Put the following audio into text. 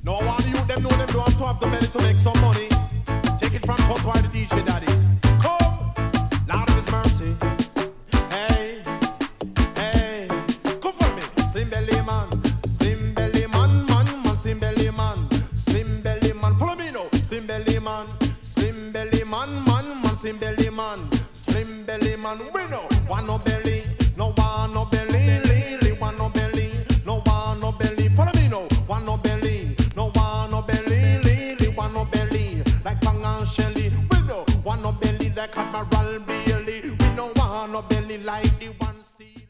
No one you them know them don't have to have the belly to make some money. Take it from Toto the DJ Daddy. Come, Lord of His mercy. Hey, hey, come for me, Slim Belly man, Slim Belly man, man, Slim Belly man, Slim Belly man. Follow me now, Slim Belly man, Slim Belly man, man, Slim Belly man, Slim Belly man. We know one no belly, no one no belly, Lily one no belly, no one no belly. Follow me now, one no belly, no one no belly, Lily one no belly, like Pang and Shelly. We know one no belly like Admiral Bailey. We know one no belly like the one Steve.